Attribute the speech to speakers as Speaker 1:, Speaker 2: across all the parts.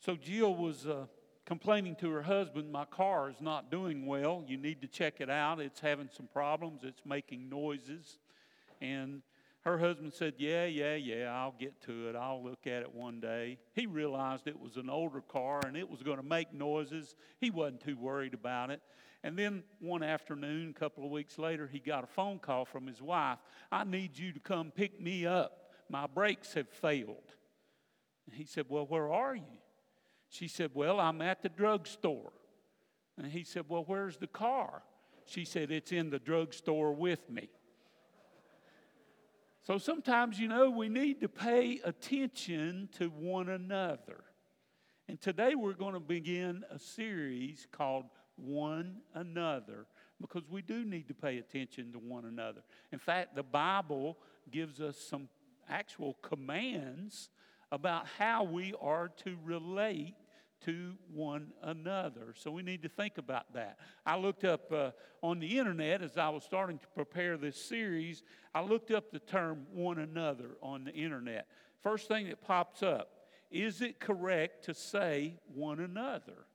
Speaker 1: So Jill was complaining to her husband, my car is not doing well. You need to check it out. It's having some problems. It's making noises. And her husband said, yeah, I'll get to it. I'll look at it one day. He realized it was an older car and it was going to make noises. He wasn't too worried about it. And then one afternoon, a couple of weeks later, he got a phone call from his wife. I need you to come pick me up. My brakes have failed. And he said, well, where are you? She said, well, I'm at the drugstore. And he said, well, where's the car? She said, it's in the drugstore with me. So sometimes, we need to pay attention to one another. And today we're going to begin a series called One Another, because we do need to pay attention to one another. In fact, the Bible gives us some actual commands about how we are to relate to one another. So we need to think about that. I looked up on the internet as I was starting to prepare this series, I looked up the term one another on the internet. First thing that pops up, is it correct to say one another?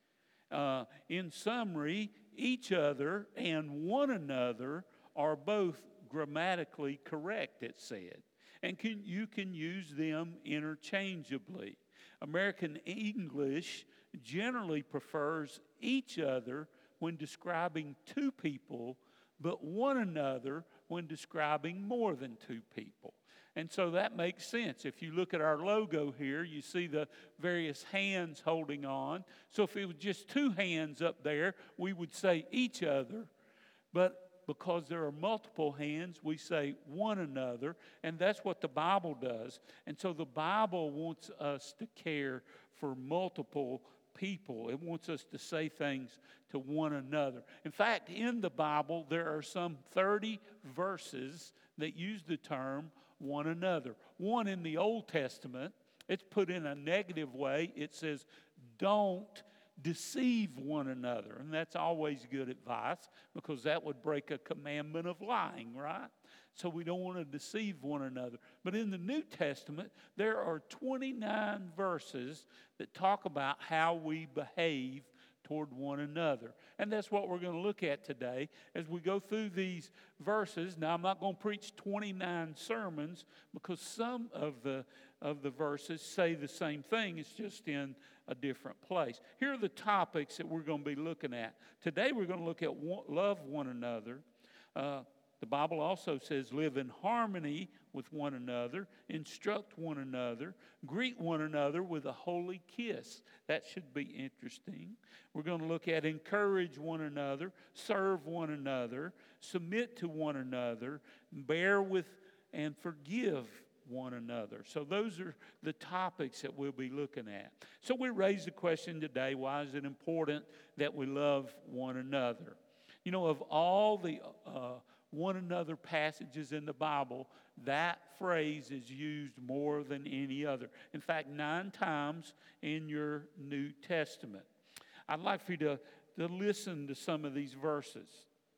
Speaker 1: In summary, each other and one another are both grammatically correct, it said. And you can use them interchangeably. American English generally prefers each other when describing two people, but one another when describing more than two people. And so that makes sense. If you look at our logo here, you see the various hands holding on. So if it was just two hands up there, we would say each other. But because there are multiple hands, we say one another, and that's what the Bible does. And so the Bible wants us to care for multiple people. It wants us to say things to one another. In fact, in the Bible, there are some 30 verses that use the term one another. One in the Old Testament, it's put in a negative way. It says, don't deceive one another. And that's always good advice, because that would break a commandment of lying, right? So we don't want to deceive one another. But in the New Testament, there are 29 verses that talk about how we behave toward one another. And that's what we're going to look at today as we go through these verses. Now, I'm not going to preach 29 sermons, because some of the verses say the same thing. It's just in a different place. Here are the topics that we're going to be looking at. Today we're going to look at love one another. The Bible also says live in harmony with one another, instruct one another, greet one another with a holy kiss. That should be interesting. We're going to look at encourage one another, serve one another, submit to one another, bear with and forgive one another. So those are the topics that we'll be looking at. So we raised the question today, why is it important that we love one another? Of all the one another passages in the Bible, that phrase is used more than any other. In fact, 9 times in your New Testament. I'd like for you to listen to some of these verses.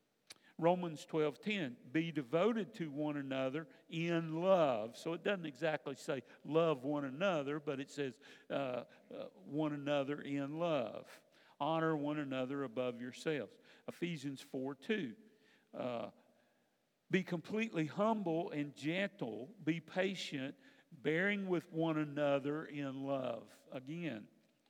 Speaker 1: Romans 12:10, be devoted to one another in love. So it doesn't exactly say love one another, but it says one another in love. Honor one another above yourselves. Ephesians 4:2, be completely humble and gentle, be patient, bearing with one another in love. Again,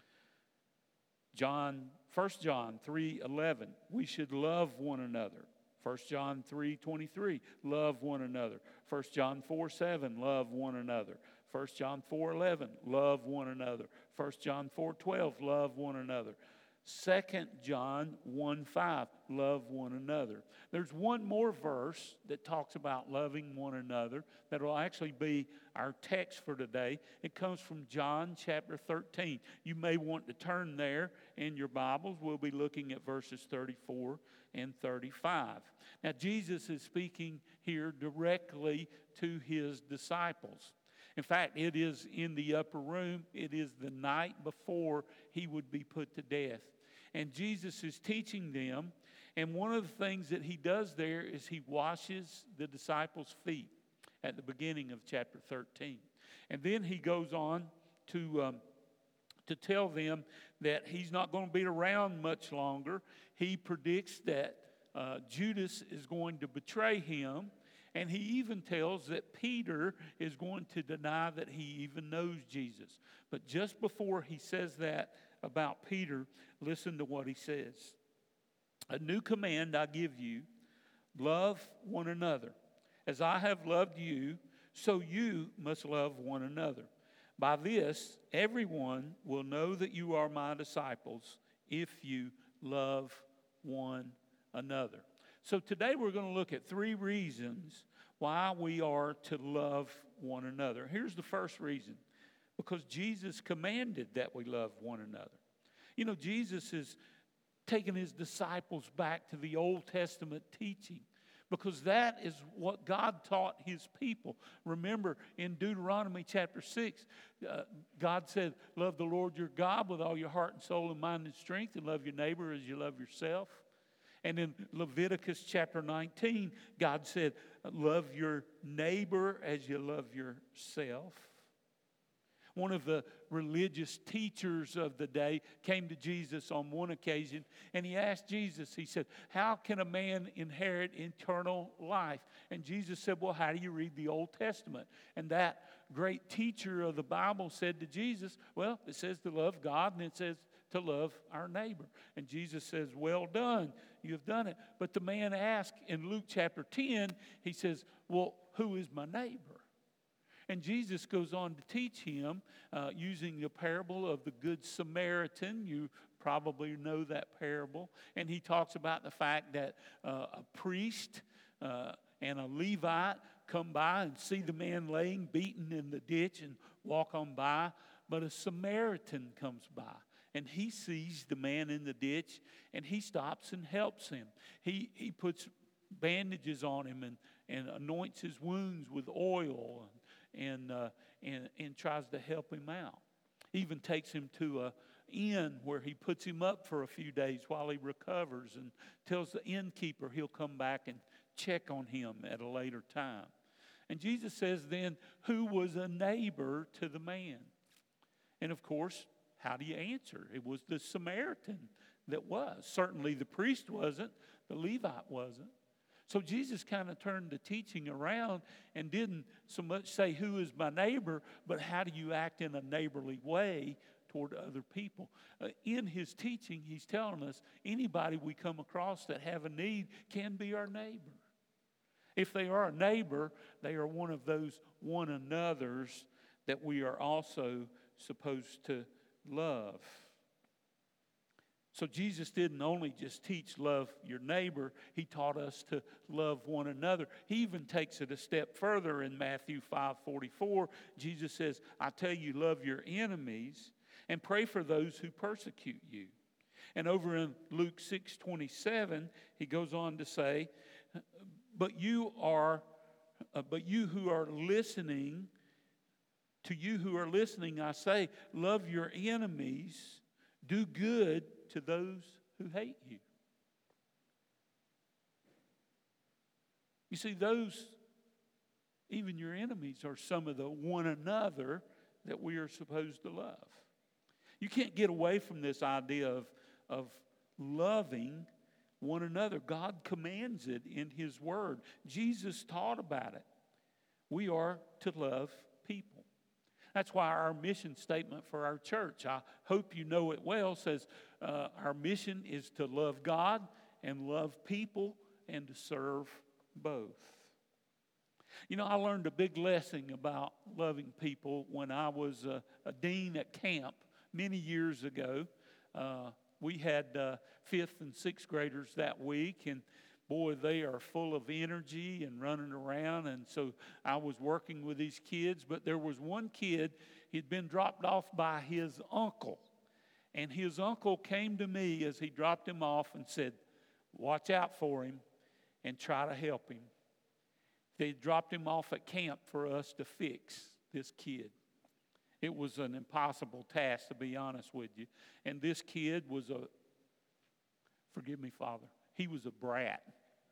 Speaker 1: 1 John 3:11, we should love one another. 1 John 3:23, love one another. 1 John 4:7, love one another. 1 John 4:11, love one another. 1 John 4:12, love one another. 2 John 1:5, love one another. There's one more verse that talks about loving one another that will actually be our text for today. It comes from John chapter 13. You may want to turn there in your Bibles. We'll be looking at verses 34 and 35. Now, Jesus is speaking here directly to his disciples. In fact, it is in the upper room. It is the night before he would be put to death. And Jesus is teaching them. And one of the things that he does there is he washes the disciples' feet at the beginning of chapter 13. And then he goes on to to tell them that he's not going to be around much longer. He predicts that Judas is going to betray him. And he even tells that Peter is going to deny that he even knows Jesus. But just before he says that about Peter, listen to what he says. A new command I give you, love one another. As I have loved you, so you must love one another. By this, everyone will know that you are my disciples if you love one another. So today we're going to look at 3 reasons why we are to love one another. Here's the first reason. Because Jesus commanded that we love one another. You know, Jesus is taking his disciples back to the Old Testament teaching. Because that is what God taught his people. Remember, in Deuteronomy chapter 6, God said, love the Lord your God with all your heart and soul and mind and strength, and love your neighbor as you love yourself. And in Leviticus chapter 19, God said, love your neighbor as you love yourself. One of the religious teachers of the day came to Jesus on one occasion, and he asked Jesus, he said, how can a man inherit eternal life? And Jesus said, well, how do you read the Old Testament? And that great teacher of the Bible said to Jesus, well, it says to love God, and it says to love our neighbor. And Jesus says, well done, you have done it. But the man asked in Luke chapter 10, he says, well, who is my neighbor? And Jesus goes on to teach him using the parable of the Good Samaritan. You probably know that parable. And he talks about the fact that a priest and a Levite come by and see the man laying beaten in the ditch and walk on by. But a Samaritan comes by. And he sees the man in the ditch, and he stops and helps him. He puts bandages on him and anoints his wounds with oil and tries to help him out. He even takes him to an inn where he puts him up for a few days while he recovers and tells the innkeeper he'll come back and check on him at a later time. And Jesus says then, who was a neighbor to the man? And of course, how do you answer? It was the Samaritan that was. Certainly the priest wasn't. The Levite wasn't. So Jesus kind of turned the teaching around and didn't so much say, who is my neighbor, but how do you act in a neighborly way toward other people? In his teaching, he's telling us anybody we come across that have a need can be our neighbor. If they are a neighbor, they are one of those one another's that we are also supposed to love. So Jesus didn't only just teach love your neighbor, he taught us to love one another. He even takes it a step further in Matthew 5:44. Jesus says, I tell you, love your enemies and pray for those who persecute you. And over in Luke 6:27, he goes on to say, but you who are listening, to you who are listening, I say, love your enemies, do good to those who hate you. You see, those, even your enemies, are some of the one another that we are supposed to love. You can't get away from this idea of loving one another. God commands it in his word. Jesus taught about it. We are to love people. That's why our mission statement for our church, I hope you know it well, says our mission is to love God and love people and to serve both. You know, I learned a big lesson about loving people when I was a dean at camp many years ago. We had 5th and 6th graders that week, and boy, they are full of energy and running around. And so I was working with these kids, but there was one kid, he'd been dropped off by his uncle. And his uncle came to me as he dropped him off and said, watch out for him and try to help him. They dropped him off at camp for us to fix this kid. It was an impossible task, to be honest with you. And this kid was forgive me, Father, he was a brat.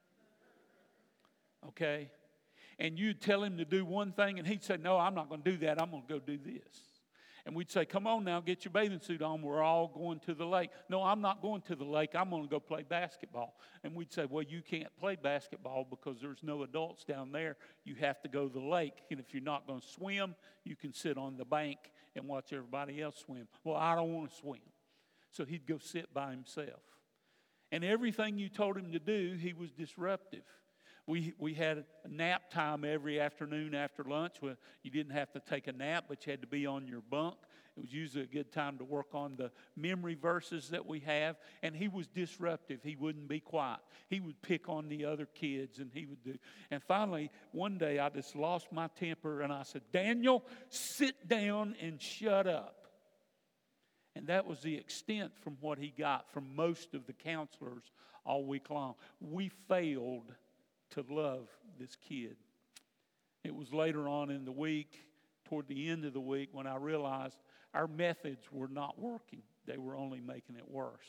Speaker 1: Okay? And you'd tell him to do one thing, and he'd say, no, I'm not going to do that. I'm going to go do this. And we'd say, come on now, get your bathing suit on. We're all going to the lake. No, I'm not going to the lake. I'm going to go play basketball. And we'd say, well, you can't play basketball because there's no adults down there. You have to go to the lake. And if you're not going to swim, you can sit on the bank and watch everybody else swim. Well, I don't want to swim. So he'd go sit by himself. And everything you told him to do, he was disruptive. We had a nap time every afternoon after lunch. Well, you didn't have to take a nap, but you had to be on your bunk. It was usually a good time to work on the memory verses that we have. And he was disruptive. He wouldn't be quiet. He would pick on the other kids, and he would do. And finally, one day I just lost my temper, and I said, Daniel, sit down and shut up. And that was the extent from what he got from most of the counselors all week long. We failed to love this kid. It was later on in the week, toward the end of the week, when I realized our methods were not working. They were only making it worse.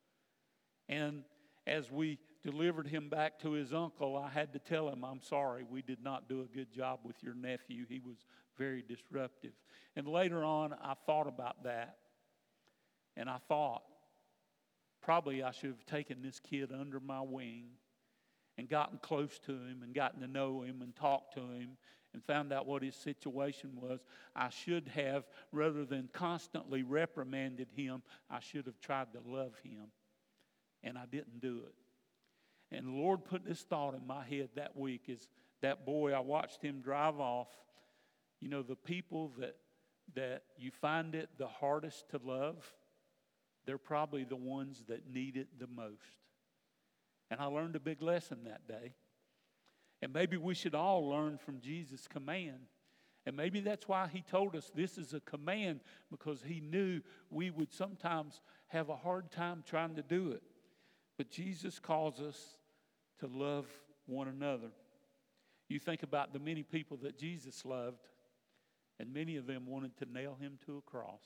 Speaker 1: And as we delivered him back to his uncle, I had to tell him, I'm sorry, we did not do a good job with your nephew. He was very disruptive. And later on, I thought about that. And I thought, probably I should have taken this kid under my wing and gotten close to him and gotten to know him and talked to him and found out what his situation was. I should have, rather than constantly reprimanded him, I should have tried to love him. And I didn't do it. And the Lord put this thought in my head that week is that boy, I watched him drive off. You know, the people that you find it the hardest to love, they're probably the ones that need it the most. And I learned a big lesson that day. And maybe we should all learn from Jesus' command. And maybe that's why he told us this is a command, because he knew we would sometimes have a hard time trying to do it. But Jesus calls us to love one another. You think about the many people that Jesus loved, and many of them wanted to nail him to a cross.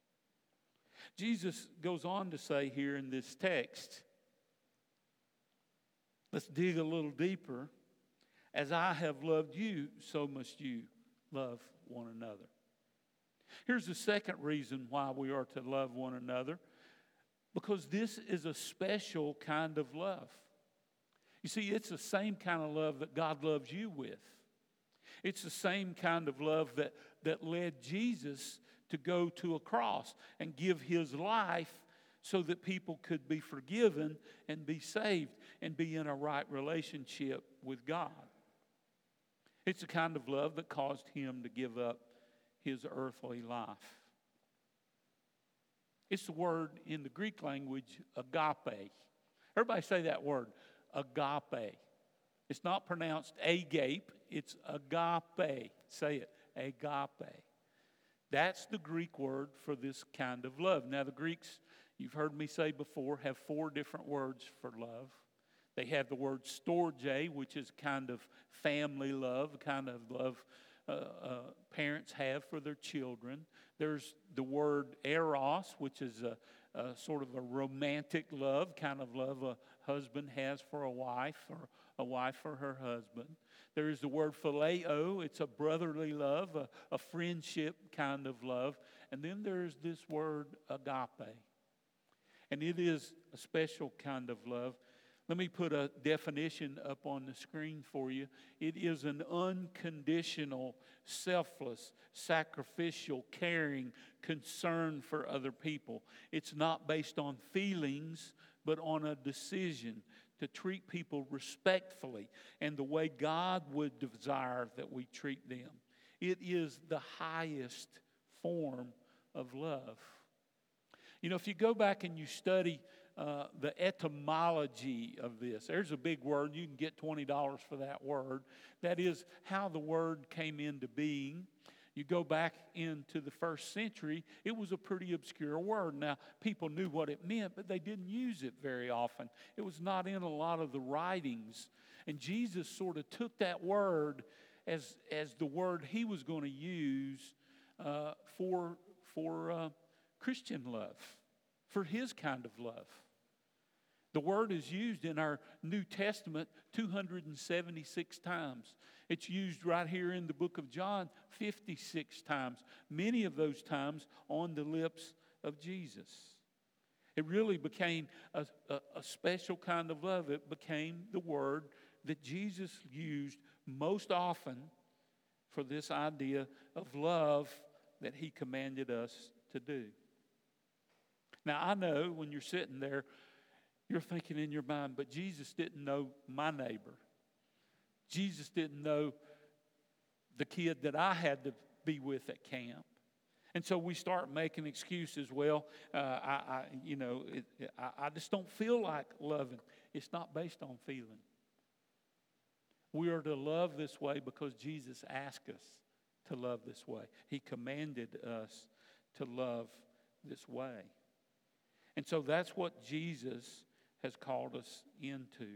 Speaker 1: Jesus goes on to say here in this text, let's dig a little deeper. As I have loved you, so must you love one another. Here's the second reason why we are to love one another. Because this is a special kind of love. You see, it's the same kind of love that God loves you with. It's the same kind of love that led Jesus to go to a cross and give his life so that people could be forgiven and be saved and be in a right relationship with God. It's the kind of love that caused him to give up his earthly life. It's the word in the Greek language, agape. Everybody say that word, agape. It's not pronounced agape, it's agape. Say it, agape. That's the Greek word for this kind of love. Now the Greeks, you've heard me say before, have 4 different words for love. They have the word storge, which is kind of family love, kind of love parents have for their children. There's the word eros, which is a sort of a romantic love, kind of love a husband has for a wife or a wife for her husband. There's the word phileo. It's a brotherly love, a friendship kind of love. And then there's this word agape. And it is a special kind of love. Let me put a definition up on the screen for you. It is an unconditional, selfless, sacrificial, caring concern for other people. It's not based on feelings, but on a decision to treat people respectfully and the way God would desire that we treat them. It is the highest form of love. You know, if you go back and you study the etymology of this. There's a big word. You can get $20 for that word. That is how the word came into being. You go back into the first century, it was a pretty obscure word. Now, people knew what it meant, but they didn't use it very often. It was not in a lot of the writings. And Jesus sort of took that word as the word he was going to use for Christian love, for his kind of love. The word is used in our New Testament 276 times. It's used right here in the book of John 56 times, many of those times on the lips of Jesus. It really became a special kind of love. It became the word that Jesus used most often for this idea of love that he commanded us to do. Now, I know when you're sitting there, you're thinking in your mind, but Jesus didn't know my neighbor. Jesus didn't know the kid that I had to be with at camp. And so we start making excuses. Well, I just don't feel like loving. It's not based on feeling. We are to love this way because Jesus asked us to love this way. He commanded us to love this way. And so that's what Jesus has called us into.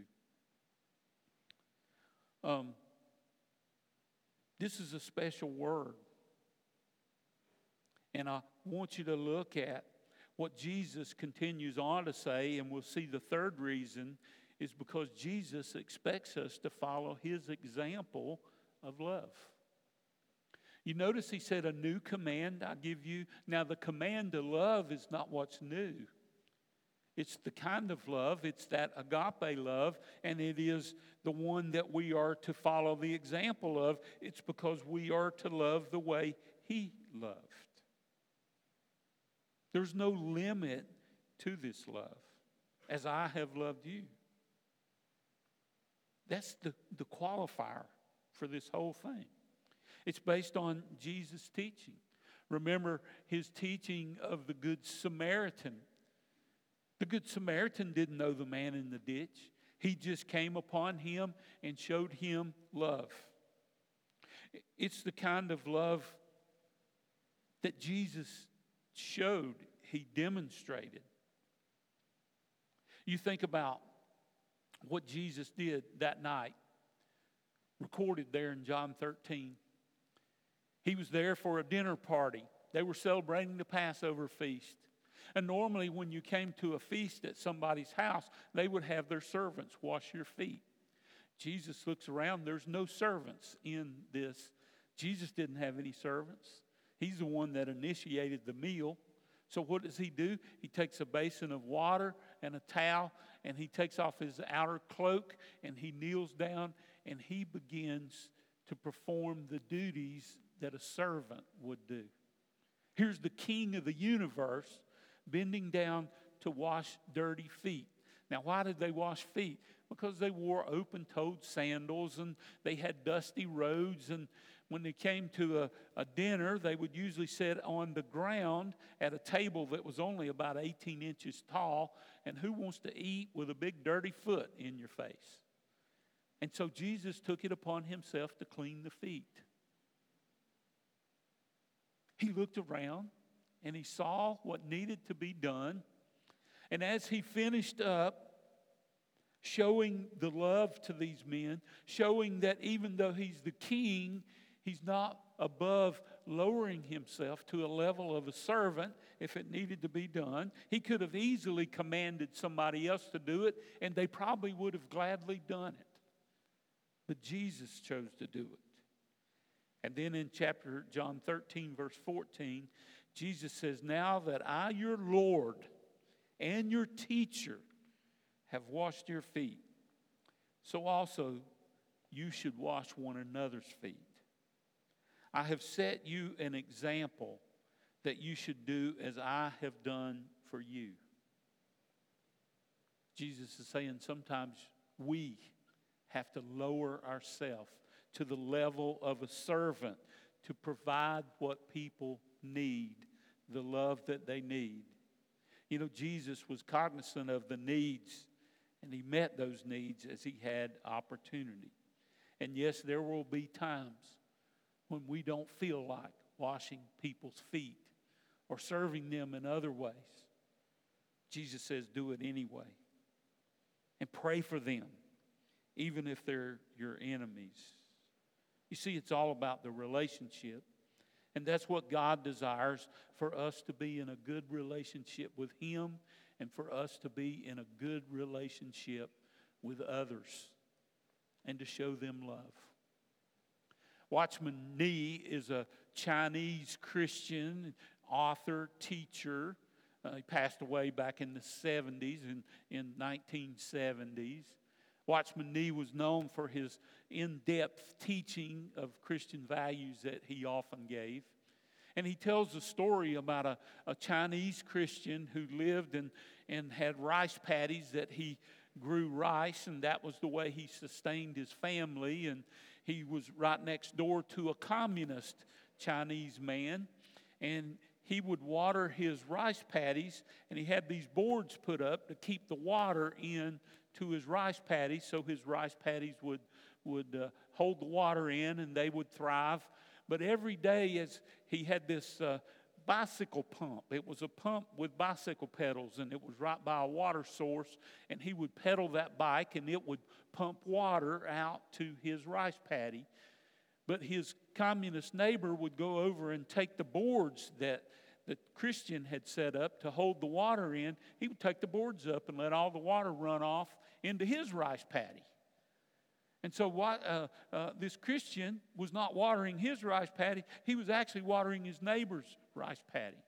Speaker 1: This is a special word. And I want you to look at what Jesus continues on to say, and we'll see the third reason is because Jesus expects us to follow his example of love. You notice he said, a new command I give you. Now, the command to love is not what's new. It's the kind of love, it's that agape love, and it is the one that we are to follow the example of. It's because we are to love the way he loved. There's no limit to this love, as I have loved you. That's the qualifier for this whole thing. It's based on Jesus' teaching. Remember his teaching of the Good Samaritan. The Good Samaritan didn't know the man in the ditch. He just came upon him and showed him love. It's the kind of love that Jesus showed, he demonstrated. You think about what Jesus did that night, recorded there in John 13. He was there for a dinner party. They were celebrating the Passover feast. And normally when you came to a feast at somebody's house, they would have their servants wash your feet. Jesus looks around. There's no servants in this. Jesus didn't have any servants. He's the one that initiated the meal. So what does he do? He takes a basin of water and a towel, and he takes off his outer cloak, and he kneels down, and he begins to perform the duties that a servant would do. Here's the king of the universe bending down to wash dirty feet. Now, why did they wash feet? Because they wore open-toed sandals and they had dusty roads. And when they came to a dinner, they would usually sit on the ground at a table that was only about 18 inches tall. And who wants to eat with a big dirty foot in your face? And so Jesus took it upon himself to clean the feet. He looked around and he saw what needed to be done. And as he finished up showing the love to these men, showing that even though he's the king, he's not above lowering himself to a level of a servant if it needed to be done. He could have easily commanded somebody else to do it, and they probably would have gladly done it. But Jesus chose to do it. And then in chapter John 13, verse 14, Jesus says, now that I, your Lord and your teacher, have washed your feet, so also you should wash one another's feet. I have set you an example that you should do as I have done for you. Jesus is saying sometimes we have to lower ourselves to the level of a servant to provide what people need, the love that they need. You know, Jesus was cognizant of the needs, and he met those needs as he had opportunity. And yes, there will be times when we don't feel like washing people's feet or serving them in other ways. Jesus says, do it anyway. And pray for them, even if they're your enemies. You see, it's all about the relationship. And that's what God desires, for us to be in a good relationship with him and for us to be in a good relationship with others and to show them love. Watchman Nee is a Chinese Christian author, teacher. He passed away back in the 70s, in 1970s. Watchman Nee was known for his in-depth teaching of Christian values that he often gave. And he tells a story about a Chinese Christian who lived and had rice paddies that he grew rice, and that was the way he sustained his family. And he was right next door to a communist Chinese man, and he would water his rice paddies, and he had these boards put up to keep the water in to his rice paddies, so his rice paddies would hold the water in and they would thrive. But every day, as he had this bicycle pump, it was a pump with bicycle pedals, and it was right by a water source, and he would pedal that bike and it would pump water out to his rice paddy. But his communist neighbor would go over and take the boards that the Christian had set up to hold the water in. He would take the boards up and let all the water run off into his rice paddy. And so this Christian was not watering his rice paddy. He was actually watering his neighbor's rice paddy.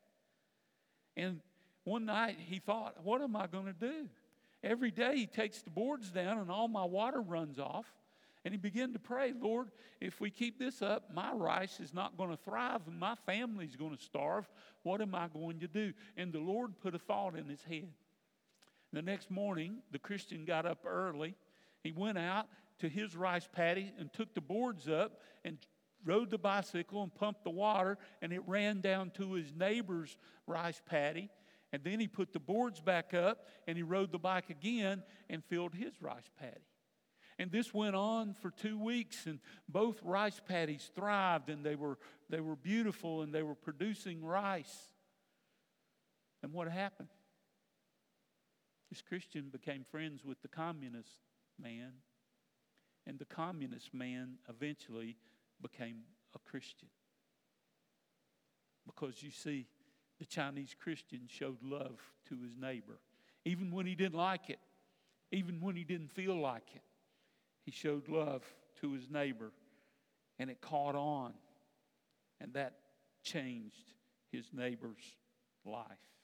Speaker 1: And one night he thought, what am I going to do? Every day he takes the boards down and all my water runs off. And he began to pray, Lord, if we keep this up, my rice is not going to thrive and my family's going to starve. What am I going to do? And the Lord put a thought in his head. The next morning, the Christian got up early. He went out to his rice paddy and took the boards up and rode the bicycle and pumped the water, and it ran down to his neighbor's rice paddy. And then he put the boards back up and he rode the bike again and filled his rice paddy. And this went on for 2 weeks, and both rice paddies thrived, and they were beautiful, and they were producing rice. And what happened? This Christian became friends with the communist man, and the communist man eventually became a Christian. Because you see, the Chinese Christian showed love to his neighbor, even when he didn't like it, even when he didn't feel like it. He showed love to his neighbor, and it caught on, and that changed his neighbor's life.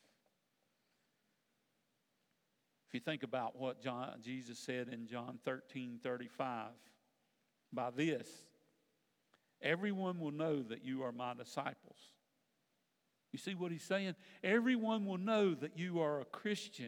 Speaker 1: If you think about what Jesus said in John 13:35, by this, everyone will know that you are my disciples. You see what he's saying? Everyone will know that you are a Christian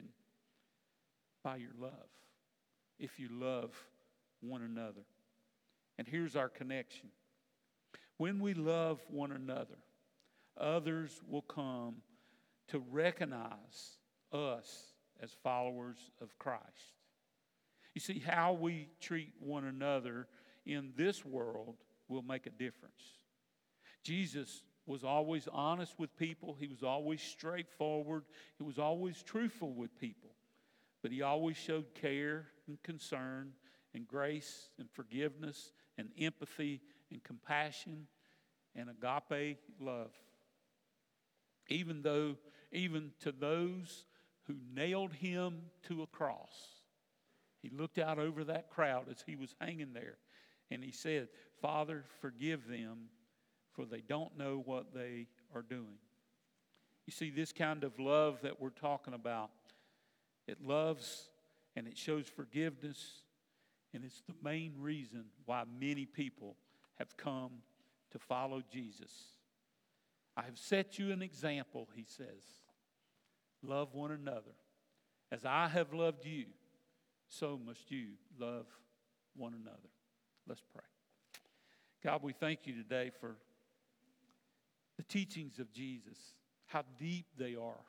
Speaker 1: by your love, if you love one another. And here's our connection. When we love one another, others will come to recognize us as followers of Christ. You see, how we treat one another in this world will make a difference. Jesus was always honest with people. He was always straightforward. He was always truthful with people. But he always showed care and concern and grace and forgiveness and empathy and compassion and agape love. Even to those who nailed him to a cross. He looked out over that crowd as he was hanging there, and he said, Father, forgive them, for they don't know what they are doing. You see, this kind of love that we're talking about, it loves and it shows forgiveness, and it's the main reason why many people have come to follow Jesus. I have set you an example, he says. Love one another. As I have loved you, so must you love one another. Let's pray. God, we thank you today for the teachings of Jesus, how deep they are,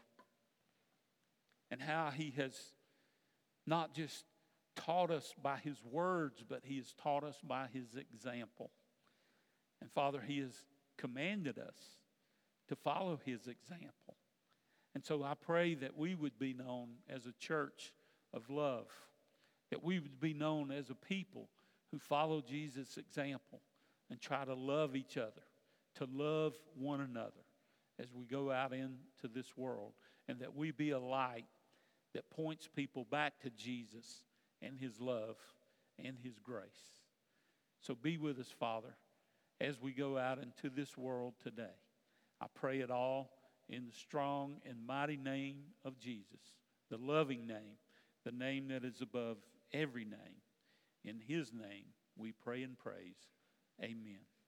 Speaker 1: and how he has not just taught us by his words, but he has taught us by his example. And Father, he has commanded us to follow his example. And so I pray that we would be known as a church of love, that we would be known as a people who follow Jesus' example and try to love each other, to love one another as we go out into this world, and that we be a light that points people back to Jesus and His love and His grace. So be with us, Father, as we go out into this world today. I pray it all in the strong and mighty name of Jesus, the loving name, the name that is above every name. In His name we pray and praise. Amen.